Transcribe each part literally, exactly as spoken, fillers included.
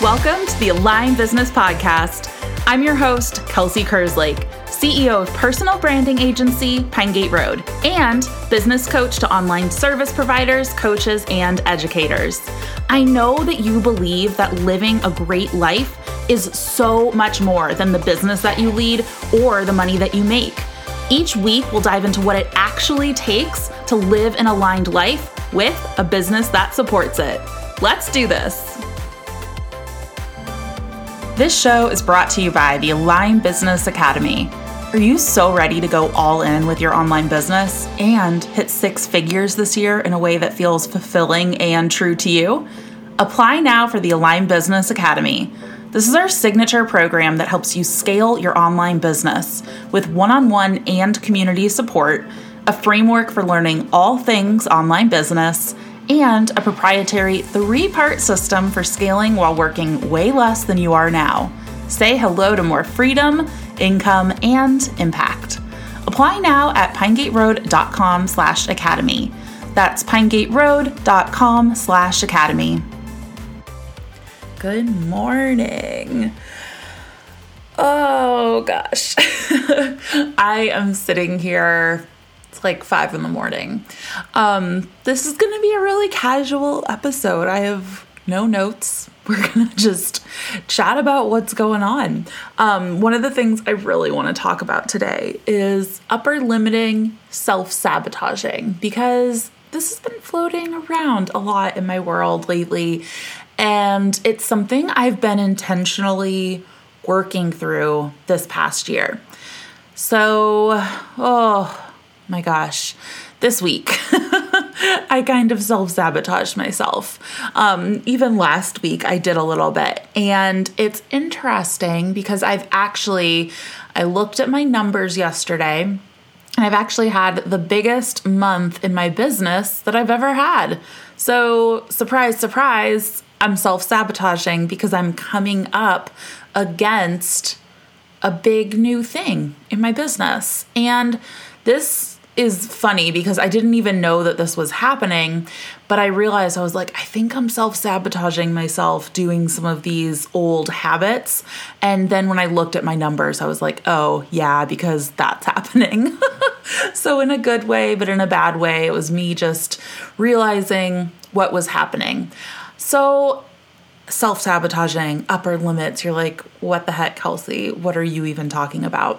Welcome to the Align Business Podcast. I'm your host, Kelsey Kerslake, C E O of personal branding agency, Pine Gate Road, and business coach to online service providers, coaches, and educators. I know that you believe that living a great life is so much more than the business that you lead or the money that you make. Each week, we'll dive into what it actually takes to live an aligned life with a business that supports it. Let's do this. This show is brought to you by the Align Business Academy. Are you so ready to go all in with your online business and hit six figures this year in a way that feels fulfilling and true to you? Apply now for the Align Business Academy. This is our signature program that helps you scale your online business with one-on-one and community support, a framework for learning all things online business, and a proprietary three-part system for scaling while working way less than you are now. Say hello to more freedom, income, and impact. Apply now at pinegateroad.com slash academy. That's pinegateroad.com slash academy. Good morning. Oh gosh. I am sitting here. It's like five in the morning. Um, this is going to be a really casual episode. I have no notes. We're going to just chat about what's going on. Um, one of the things I really want to talk about today is upper limiting self-sabotaging, because this has been floating around a lot in my world lately. And it's something I've been intentionally working through this past year. So, oh my gosh, this week, I kind of self-sabotaged myself. Um, even last week, I did a little bit. And it's interesting because I've actually, I looked at my numbers yesterday, and I've actually had the biggest month in my business that I've ever had. So surprise, surprise, I'm self-sabotaging because I'm coming up against a big new thing in my business. And this is funny because I didn't even know that this was happening, but I realized I was like, I think I'm self-sabotaging myself doing some of these old habits. And then when I looked at my numbers, I was like, oh yeah, because that's happening. So in a good way, but in a bad way, it was me just realizing what was happening. So self-sabotaging, upper limits, you're like, what the heck, Kelsey? What are you even talking about?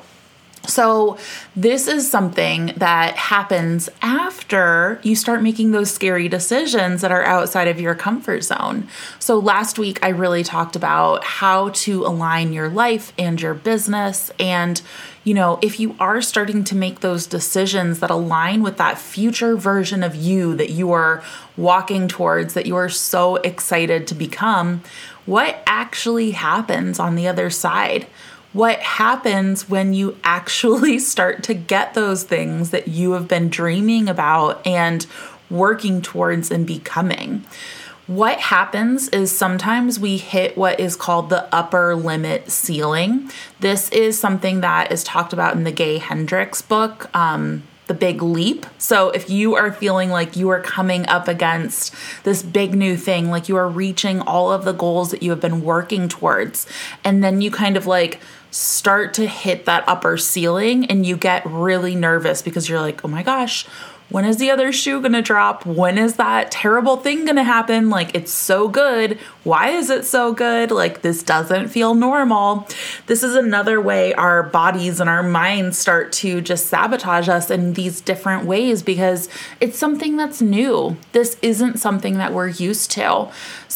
So this is something that happens after you start making those scary decisions that are outside of your comfort zone. So last week, I really talked about how to align your life and your business. And, you know, if you are starting to make those decisions that align with that future version of you that you are walking towards, that you are so excited to become, what actually happens on the other side? What happens when you actually start to get those things that you have been dreaming about and working towards and becoming? What happens is sometimes we hit what is called the upper limit ceiling. This is something that is talked about in the Gay Hendricks book, um, The Big Leap. So if you are feeling like you are coming up against this big new thing, like you are reaching all of the goals that you have been working towards, and then you kind of like start to hit that upper ceiling and you get really nervous because you're like, oh my gosh, when is the other shoe going to drop? When is that terrible thing going to happen? Like, it's so good. Why is it so good? Like, this doesn't feel normal. This is another way our bodies and our minds start to just sabotage us in these different ways because it's something that's new. This isn't something that we're used to.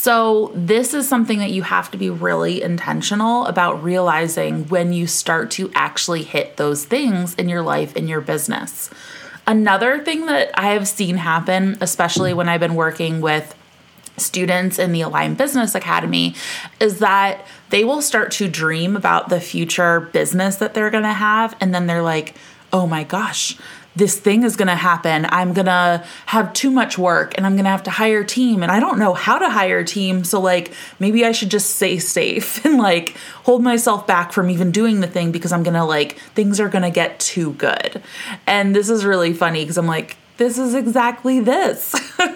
So this is something that you have to be really intentional about realizing when you start to actually hit those things in your life, in your business. Another thing that I have seen happen, especially when I've been working with students in the Align Business Academy, is that they will start to dream about the future business that they're going to have. And then they're like, oh my gosh, this thing is going to happen. I'm going to have too much work and I'm going to have to hire a team and I don't know how to hire a team. So like, maybe I should just stay safe and like hold myself back from even doing the thing because I'm going to like, things are going to get too good. And this is really funny because I'm like, this is exactly this.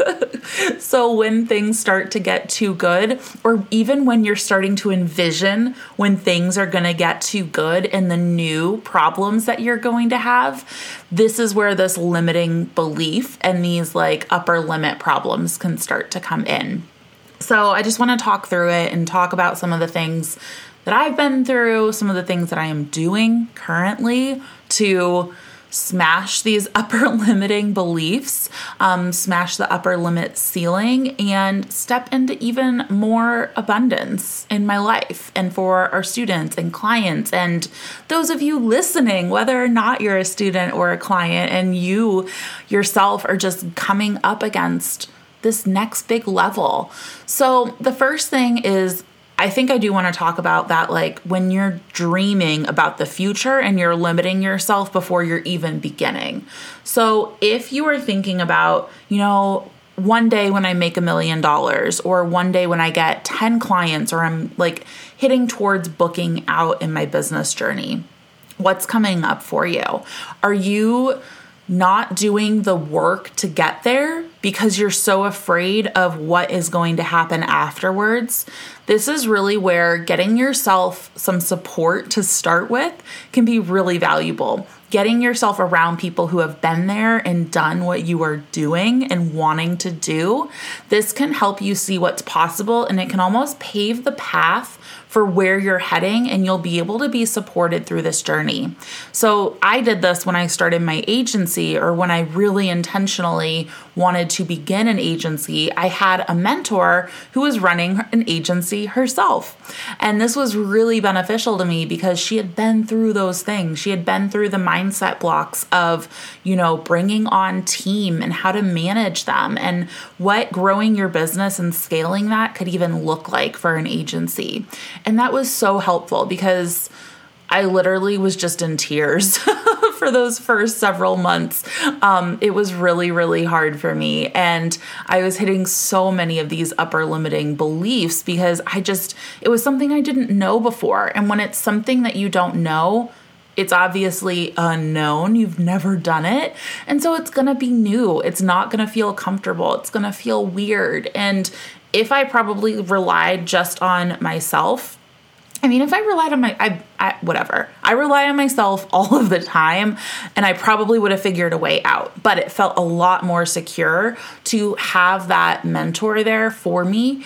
So when things start to get too good, or even when you're starting to envision when things are going to get too good and the new problems that you're going to have, this is where this limiting belief and these like upper limit problems can start to come in. So I just want to talk through it and talk about some of the things that I've been through, some of the things that I am doing currently to smash these upper limiting beliefs, um, smash the upper limit ceiling, and step into even more abundance in my life and for our students and clients and those of you listening, whether or not you're a student or a client and you yourself are just coming up against this next big level. So the first thing is, I think I do want to talk about that, like when you're dreaming about the future and you're limiting yourself before you're even beginning. So if you are thinking about, you know, one day when I make a million dollars, or one day when I get ten clients, or I'm like hitting towards booking out in my business journey, what's coming up for you? Are you not doing the work to get there because you're so afraid of what is going to happen afterwards? This is really where getting yourself some support to start with can be really valuable. Getting yourself around people who have been there and done what you are doing and wanting to do, this can help you see what's possible, and it can almost pave the path for where you're heading, and you'll be able to be supported through this journey. So I did this when I started my agency, or when I really intentionally wanted to begin an agency. I had a mentor who was running an agency herself. And this was really beneficial to me because she had been through those things. She had been through the mindset blocks of, you know, bringing on team and how to manage them and what growing your business and scaling that could even look like for an agency. And that was so helpful because I literally was just in tears for those first several months. Um, it was really, really hard for me. And I was hitting so many of these upper limiting beliefs because I just, it was something I didn't know before. And when it's something that you don't know, it's obviously unknown. You've never done it. And so it's going to be new. It's not going to feel comfortable. It's going to feel weird. And if I probably relied just on myself, I mean, if I relied on my, I, I, whatever, I rely on myself all of the time, and I probably would have figured a way out, but it felt a lot more secure to have that mentor there for me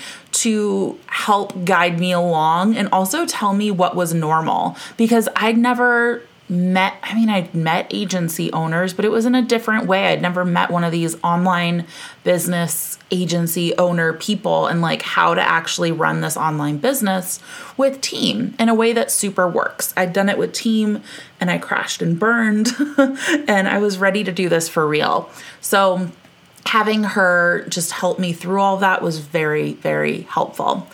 to help guide me along and also tell me what was normal, because I'd never met, I mean, I'd met agency owners, but it was in a different way. I'd never met one of these online business agency owner people and like how to actually run this online business with team in a way that super works. I'd done it with team and I crashed and burned and I was ready to do this for real. So having her just help me through all of that was very, very helpful.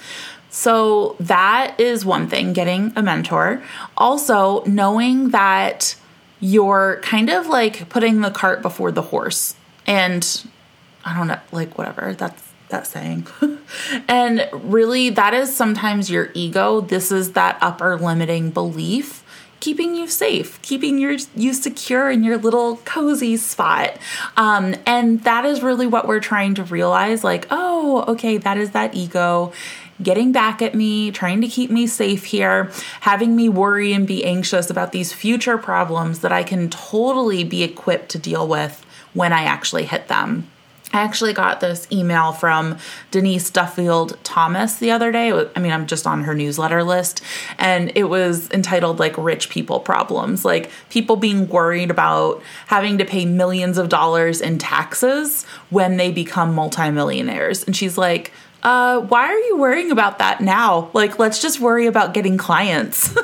So that is one thing, getting a mentor. Also, knowing that you're kind of like putting the cart before the horse. And I don't know, like whatever, that's that saying. And really, that is sometimes your ego. This is that upper limiting belief, keeping you safe, keeping your, you secure in your little cozy spot. Um, and that is really what we're trying to realize. Like, oh, okay, that is that ego getting back at me, trying to keep me safe here, having me worry and be anxious about these future problems that I can totally be equipped to deal with when I actually hit them. I actually got this email from Denise Duffield Thomas the other day. I mean, I'm just on her newsletter list, and it was entitled like rich people problems, like people being worried about having to pay millions of dollars in taxes when they become multimillionaires. And she's like, uh, why are you worrying about that now? Like, let's just worry about getting clients.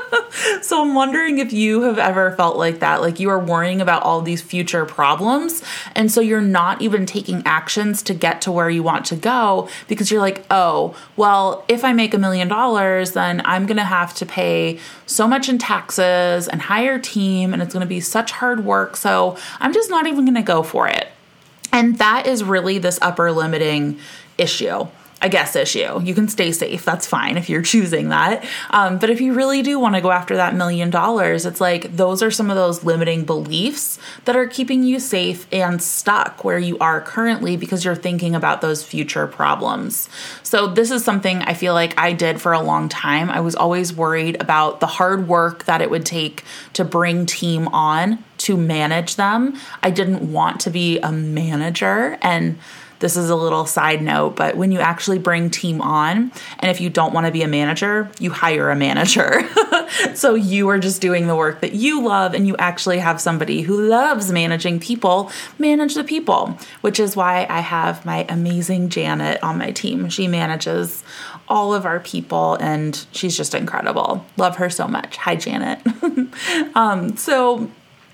So I'm wondering if you have ever felt like that, like you are worrying about all these future problems. And so you're not even taking actions to get to where you want to go because you're like, oh, well, if I make a million dollars, then I'm going to have to pay so much in taxes and hire a team, and it's going to be such hard work. So I'm just not even going to go for it. And that is really this upper limiting issue. a guess issue. You can stay safe. That's fine if you're choosing that. Um, but if you really do want to go after that million dollars, it's like those are some of those limiting beliefs that are keeping you safe and stuck where you are currently because you're thinking about those future problems. So this is something I feel like I did for a long time. I was always worried about the hard work that it would take to bring team on, to manage them. I didn't want to be a manager. And this is a little side note, but when you actually bring team on, and if you don't want to be a manager, you hire a manager. So you are just doing the work that you love, and you actually have somebody who loves managing people manage the people, which is why I have my amazing Janet on my team. She manages all of our people, and she's just incredible. Love her so much. Hi, Janet. um, so,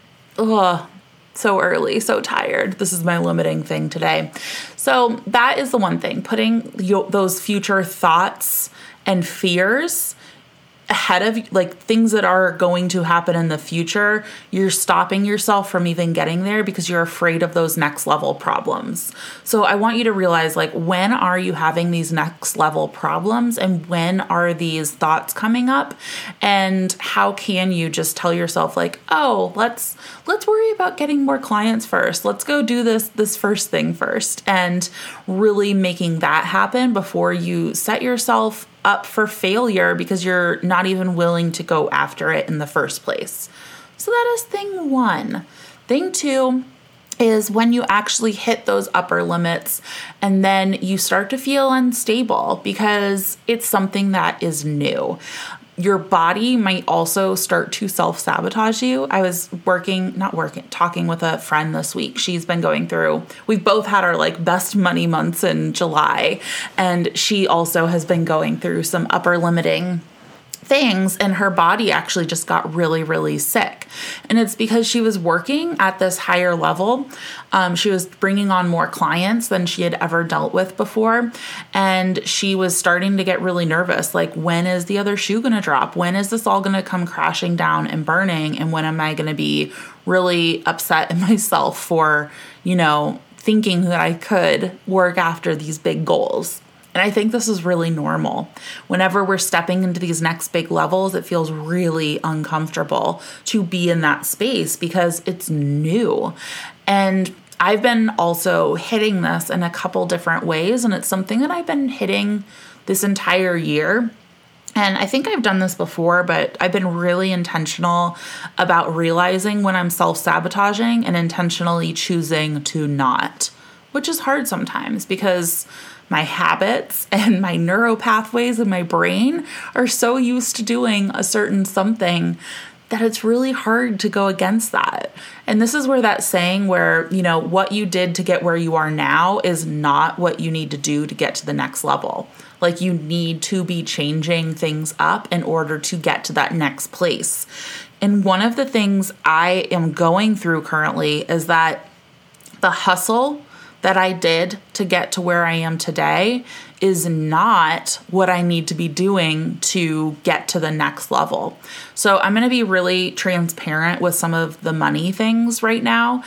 ugh. So early, so tired. This is my limiting thing today. So that is the one thing, putting yo- those future thoughts and fears ahead of like things that are going to happen in the future. You're stopping yourself from even getting there because you're afraid of those next level problems. So I want you to realize, like, when are you having these next level problems, and when are these thoughts coming up, and how can you just tell yourself, like, oh, let's let's worry about getting more clients first. Let's go do this this first thing first, and really making that happen before you set yourself up for failure because you're not even willing to go after it in the first place. So that is thing one. Thing two is when you actually hit those upper limits and then you start to feel unstable because it's something that is new. Your body might also start to self-sabotage you. I was working, not working, talking with a friend this week. She's been going through, we've both had our like best money months in July. And she also has been going through some upper limiting things, and her body actually just got really, really sick. And it's because she was working at this higher level. Um, she was bringing on more clients than she had ever dealt with before. And she was starting to get really nervous. Like, when is the other shoe going to drop? When is this all going to come crashing down and burning? And when am I going to be really upset at myself for, you know, thinking that I could work after these big goals? And I think this is really normal. Whenever we're stepping into these next big levels, it feels really uncomfortable to be in that space because it's new. And I've been also hitting this in a couple different ways, and it's something that I've been hitting this entire year. And I think I've done this before, but I've been really intentional about realizing when I'm self-sabotaging and intentionally choosing to not, which is hard sometimes because my habits and my neural pathways in my brain are so used to doing a certain something that it's really hard to go against that. And this is where that saying where, you know, what you did to get where you are now is not what you need to do to get to the next level. Like, you need to be changing things up in order to get to that next place. And one of the things I am going through currently is that the hustle that I did to get to where I am today is not what I need to be doing to get to the next level. So I'm going to be really transparent with some of the money things right now.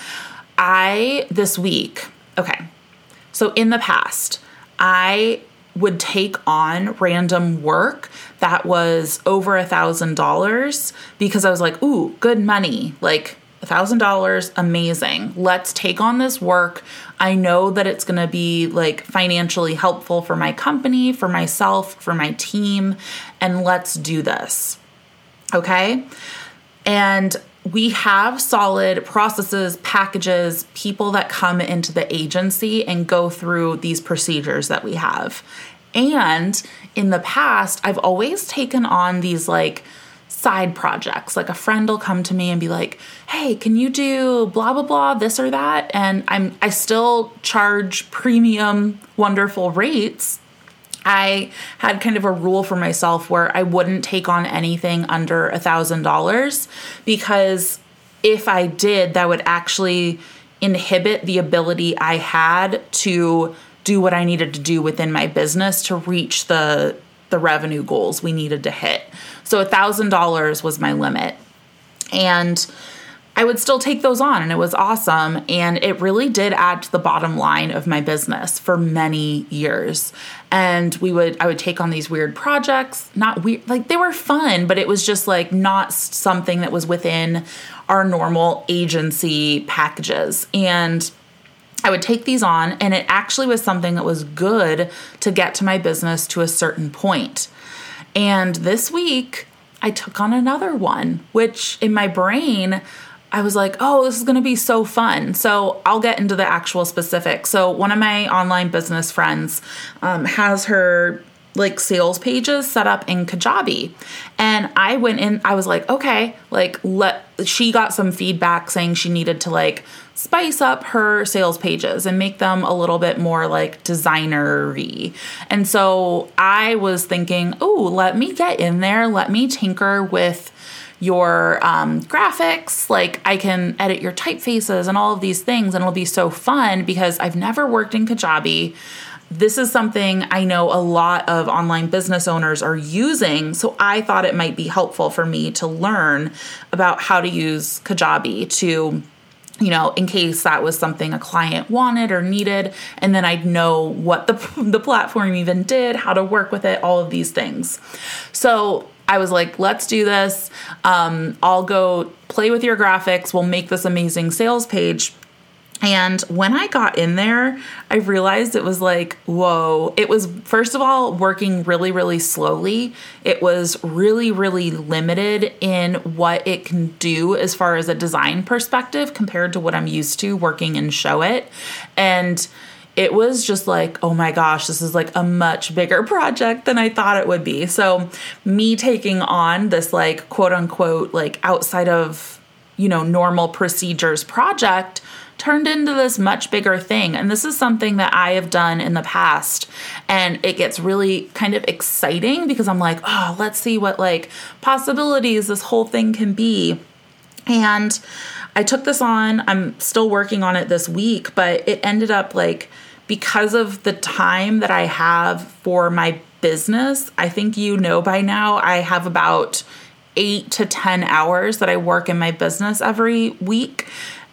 I, this week, okay, so in the past, I would take on random work that was over a thousand dollars because I was like, ooh, good money, like a thousand dollars, amazing. Let's take on this work. I know that it's going to be like financially helpful for my company, for myself, for my team, and let's do this. Okay. And we have solid processes, packages, people that come into the agency and go through these procedures that we have. And in the past, I've always taken on these like side projects. Like, a friend will come to me and be like, hey, can you do blah, blah, blah, this or that? And I'm, I still charge premium, wonderful rates. I had kind of a rule for myself where I wouldn't take on anything under a thousand dollars, because if I did, that would actually inhibit the ability I had to do what I needed to do within my business to reach the the revenue goals we needed to hit. So a thousand dollars was my limit. And I would still take those on, and it was awesome. And it really did add to the bottom line of my business for many years. And we would, I would take on these weird projects, not weird, like they were fun, but it was just like not something that was within our normal agency packages. And I would take these on, and it actually was something that was good to get to my business to a certain point. And this week I took on another one, which in my brain, I was like, oh, this is going to be so fun. So I'll get into the actual specifics. So one of my online business friends um, has her like sales pages set up in Kajabi. And I went in, I was like, okay, like let, she got some feedback saying she needed to like spice up her sales pages and make them a little bit more like designer-y. And so I was thinking, oh, let me get in there. Let me tinker with your um, graphics. Like I can edit your typefaces and all of these things. And it'll be so fun because I've never worked in Kajabi. This is something I know a lot of online business owners are using. So I thought it might be helpful for me to learn about how to use Kajabi to, you know, in case that was something a client wanted or needed. And then I'd know what the, the platform even did, how to work with it, all of these things. So I was like, let's do this. Um, I'll go play with your graphics. We'll make this amazing sales page. And when I got in there, I realized it was like, whoa, it was, first of all, working really, really slowly. It was really, really limited in what it can do as far as a design perspective compared to what I'm used to working in Showit. And it was just like, oh my gosh, this is like a much bigger project than I thought it would be. So me taking on this like quote unquote, like outside of, you know, normal procedures project turned into this much bigger thing. And this is something that I have done in the past. And it gets really kind of exciting because I'm like, oh, let's see what like possibilities this whole thing can be. And I took this on. I'm still working on it this week, but it ended up like, because of the time that I have for my business, I think you know by now, I have about eight to ten hours that I work in my business every week.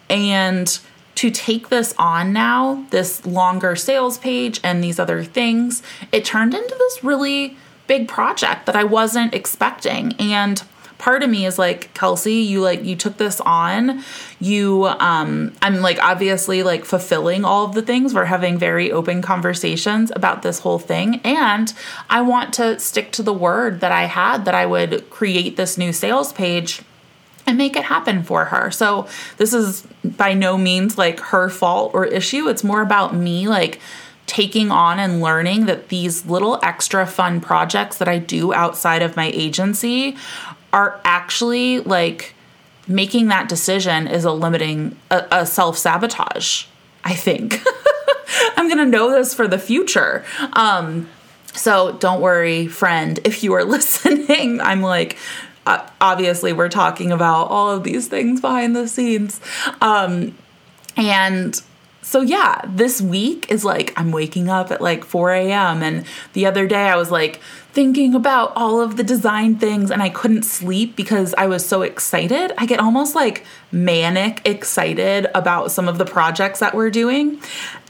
And to take this on now, this longer sales page and these other things, it turned into this really big project that I wasn't expecting. And part of me is like, Kelsey, you like, you took this on, you, um, I'm like, obviously like fulfilling all of the things. We're having very open conversations about this whole thing. And I want to stick to the word that I had, that I would create this new sales page and make it happen for her. So this is by no means like her fault or issue. It's more about me like taking on and learning that these little extra fun projects that I do outside of my agency are actually like making that decision is a limiting, a, a self-sabotage, I think. I'm going to know this for the future. Um, so don't worry, friend, if you are listening. I'm like, uh, obviously we're talking about all of these things behind the scenes. Um, and So yeah, this week is like, I'm waking up at like four a.m. And the other day I was like thinking about all of the design things and I couldn't sleep because I was so excited. I get almost like manic excited about some of the projects that we're doing.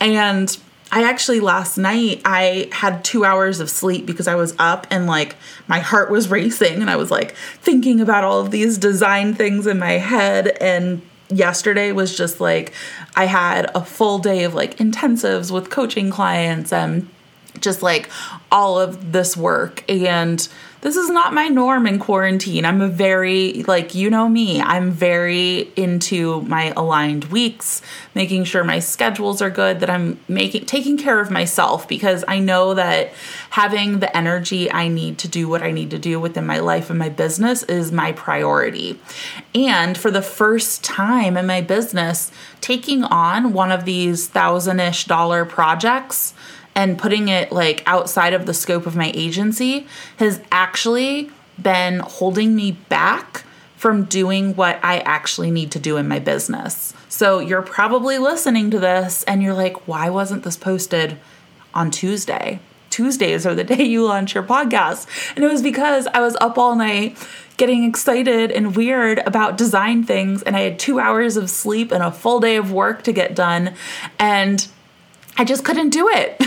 And I actually last night, I had two hours of sleep because I was up and like my heart was racing and I was like thinking about all of these design things in my head. And yesterday was just like, I had a full day of like intensives with coaching clients and just like all of this work. And this is not my norm in quarantine. I'm a very, like, you know me, I'm very into my aligned weeks, making sure my schedules are good, that I'm making, taking care of myself, because I know that having the energy I need to do what I need to do within my life and my business is my priority. And for the first time in my business, taking on one of these thousand-ish dollar projects and putting it like outside of the scope of my agency has actually been holding me back from doing what I actually need to do in my business. So you're probably listening to this and you're like, why wasn't this posted on Tuesday, Tuesdays are the day you launch your podcast. And it was because I was up all night getting excited and weird about design things. And I had two hours of sleep and a full day of work to get done. And I just couldn't do it.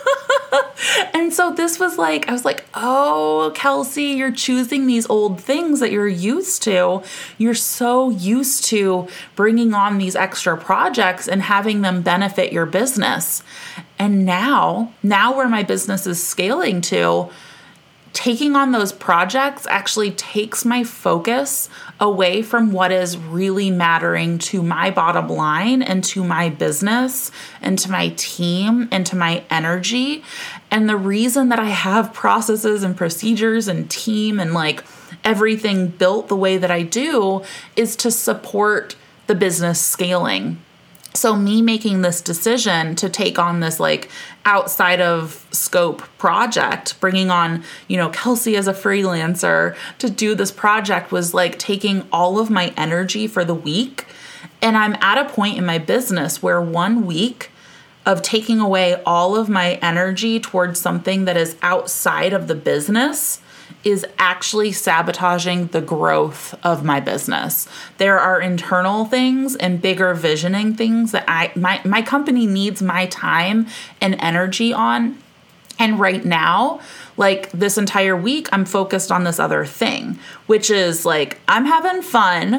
And so this was like, I was like, oh, Kelsey, you're choosing these old things that you're used to. You're so used to bringing on these extra projects and having them benefit your business. And now, now where my business is scaling to, taking on those projects actually takes my focus away from what is really mattering to my bottom line and to my business and to my team and to my energy. And the reason that I have processes and procedures and team and like everything built the way that I do is to support the business scaling. So me making this decision to take on this like outside of scope project, bringing on, you know, Kelsey as a freelancer to do this project was like taking all of my energy for the week. And I'm at a point in my business where one week of taking away all of my energy towards something that is outside of the business is actually sabotaging the growth of my business. There are internal things and bigger visioning things that I my my company needs my time and energy on. And right now, like this entire week, I'm focused on this other thing, which is like, I'm having fun.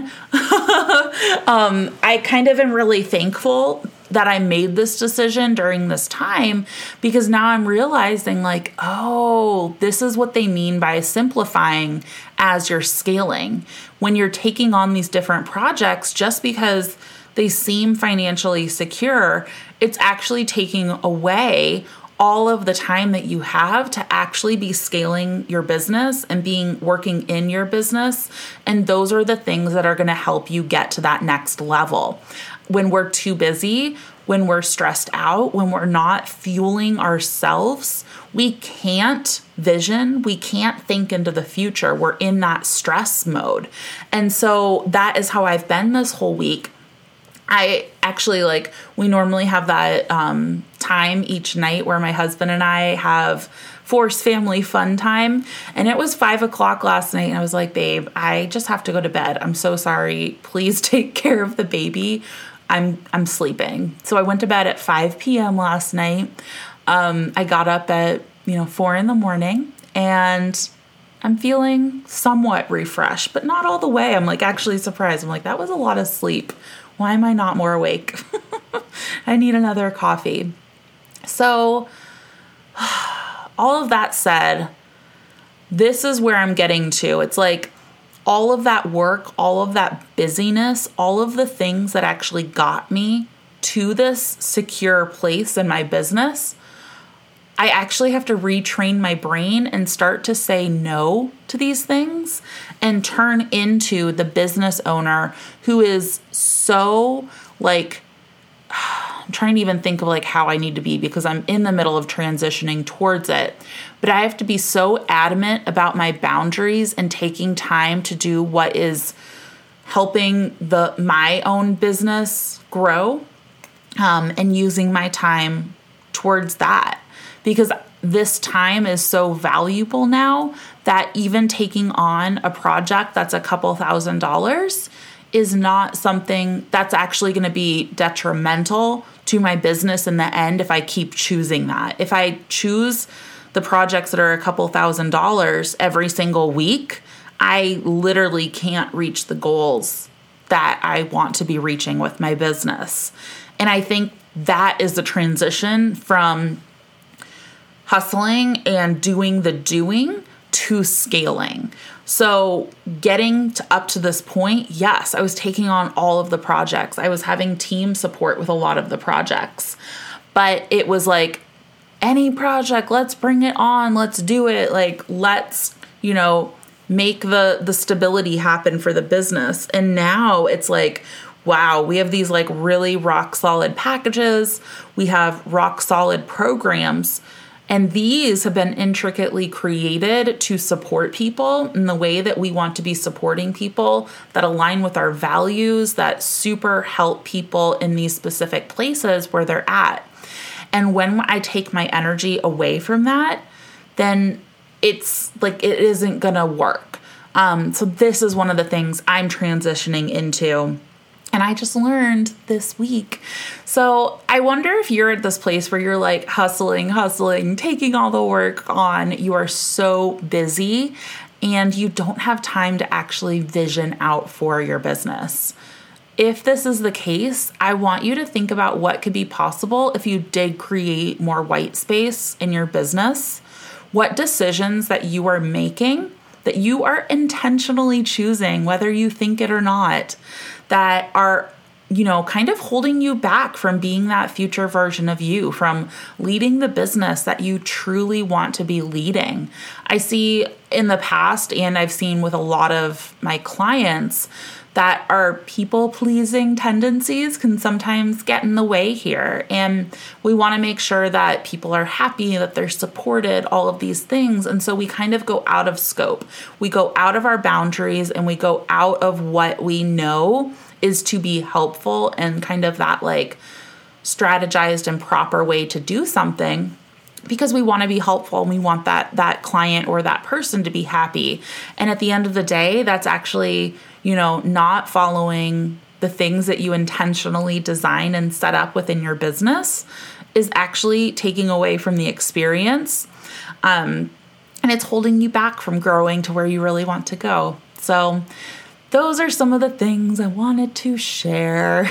um, I kind of am really thankful that I made this decision during this time, because now I'm realizing like, oh, this is what they mean by simplifying as you're scaling. When you're taking on these different projects, just because they seem financially secure, it's actually taking away all of the time that you have to actually be scaling your business and being working in your business. And those are the things that are going to help you get to that next level. When we're too busy, when we're stressed out, when we're not fueling ourselves, we can't vision, we can't think into the future. We're in that stress mode. And so that is how I've been this whole week. I actually like, we normally have that um, time each night where my husband and I have forced family fun time. And it was five o'clock last night. And I was like, babe, I just have to go to bed. I'm so sorry. Please take care of the baby. I'm, I'm sleeping. So I went to bed at five p.m. last night. Um, I got up at, you know, four in the morning, and I'm feeling somewhat refreshed, but not all the way. I'm like actually surprised. I'm like, that was a lot of sleep. Why am I not more awake? I need another coffee. So all of that said, this is where I'm getting to. It's like all of that work, all of that busyness, all of the things that actually got me to this secure place in my business, I actually have to retrain my brain and start to say no to these things and turn into the business owner who is so like, I'm trying to even think of like how I need to be, because I'm in the middle of transitioning towards it. But I have to be so adamant about my boundaries and taking time to do what is helping the my own business grow, um, and using my time towards that. Because this time is so valuable now that even taking on a project that's a couple thousand dollars is not something that's actually going to be detrimental to my business in the end if I keep choosing that. If I choose the projects that are a couple thousand dollars every single week, I literally can't reach the goals that I want to be reaching with my business. And I think that is the transition from hustling and doing the doing to scaling. So getting to up to this point, yes, I was taking on all of the projects. I was having team support with a lot of the projects, but it was like any project, let's bring it on. Let's do it. Like, let's, you know, make the, the stability happen for the business. And now it's like, wow, we have these like really rock solid packages. We have rock solid programs. And these have been intricately created to support people in the way that we want to be supporting people, that align with our values, that super help people in these specific places where they're at. And when I take my energy away from that, then it's like it isn't going to work. Um, so this is one of the things I'm transitioning into. And I just learned this week. So I wonder if you're at this place where you're like hustling, hustling, taking all the work on. You are so busy and you don't have time to actually vision out for your business. If this is the case, I want you to think about what could be possible if you did create more white space in your business. What decisions that you are making, that you are intentionally choosing, whether you think it or not, that are, you know, kind of holding you back from being that future version of you, from leading the business that you truly want to be leading. I see in the past, and I've seen with a lot of my clients, that our people-pleasing tendencies can sometimes get in the way here. And we want to make sure that people are happy, that they're supported, all of these things. And so we kind of go out of scope. We go out of our boundaries and we go out of what we know is to be helpful and kind of that like strategized and proper way to do something, because we want to be helpful and we want that that client or that person to be happy. And at the end of the day, that's actually, you know, not following the things that you intentionally design and set up within your business is actually taking away from the experience. Um, and it's holding you back from growing to where you really want to go. So those are some of the things I wanted to share.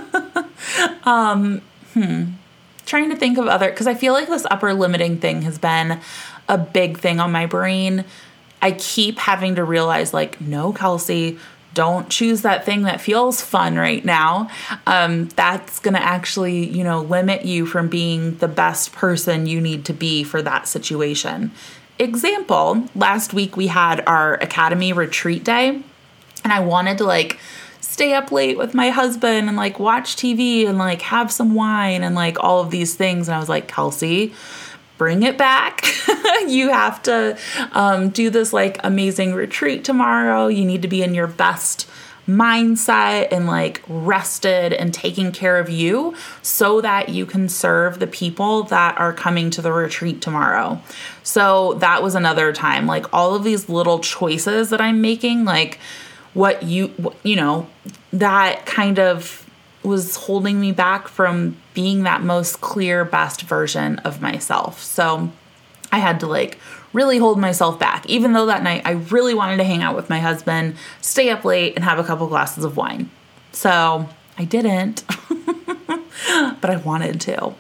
um, hmm. Trying to think of other, because I feel like this upper limiting thing has been a big thing on my brain. I keep having to realize like, no, Kelsey, don't choose that thing that feels fun right now. Um, that's going to actually, you know, limit you from being the best person you need to be for that situation. Example, last week we had our Academy retreat day, and I wanted to like stay up late with my husband and like watch T V and like have some wine and like all of these things. And I was like, Kelsey, bring it back. You have to um, do this like amazing retreat tomorrow. You need to be in your best mindset and like rested and taking care of you so that you can serve the people that are coming to the retreat tomorrow. So that was another time, like all of these little choices that I'm making, like what you, you know, that kind of was holding me back from being that most clear, best version of myself. So I had to like really hold myself back, even though that night I really wanted to hang out with my husband, stay up late and have a couple glasses of wine. So I didn't, but I wanted to.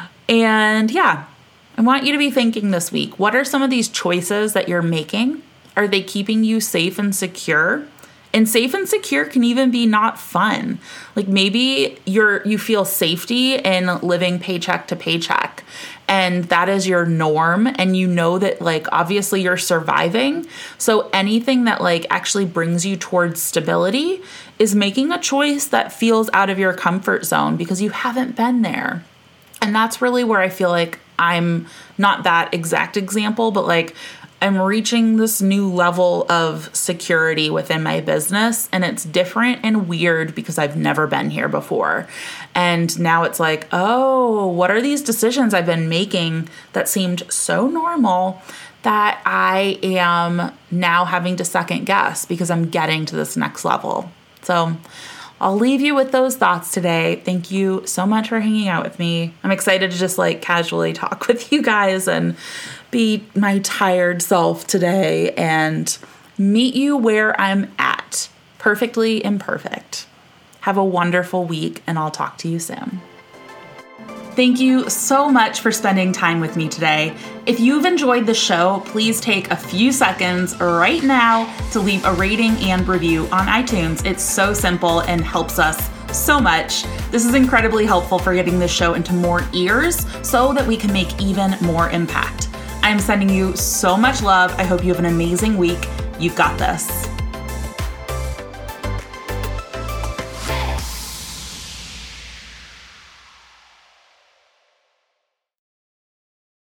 And yeah, I want you to be thinking this week, what are some of these choices that you're making? Are they keeping you safe and secure? And safe and secure can even be not fun. Like maybe you're you feel safety in living paycheck to paycheck, and that is your norm, and you know that like obviously you're surviving. So anything that like actually brings you towards stability is making a choice that feels out of your comfort zone because you haven't been there. And that's really where I feel like I'm not that exact example, but like I'm reaching this new level of security within my business, and it's different and weird because I've never been here before. And now it's like, oh, what are these decisions I've been making that seemed so normal that I am now having to second guess because I'm getting to this next level? So I'll leave you with those thoughts today. Thank you so much for hanging out with me. I'm excited to just like casually talk with you guys and be my tired self today and meet you where I'm at, perfectly imperfect. Have a wonderful week, and I'll talk to you soon. Thank you so much for spending time with me today. If you've enjoyed the show, please take a few seconds right now to leave a rating and review on iTunes. It's so simple and helps us so much. This is incredibly helpful for getting this show into more ears so that we can make even more impact. I'm sending you so much love. I hope you have an amazing week. You've got this.